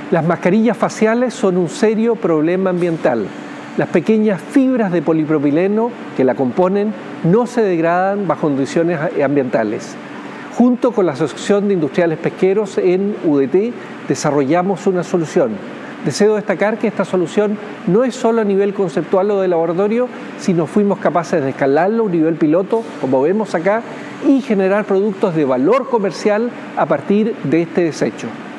Las mascarillas faciales son un serio problema ambiental. Las pequeñas fibras de polipropileno que la componen no se degradan bajo condiciones ambientales. Junto con la Asociación de Industriales Pesqueros en UDT desarrollamos una solución. Deseo destacar que esta solución no es solo a nivel conceptual o de laboratorio, sino fuimos capaces de escalarlo a un nivel piloto, como vemos acá, y generar productos de valor comercial a partir de este desecho.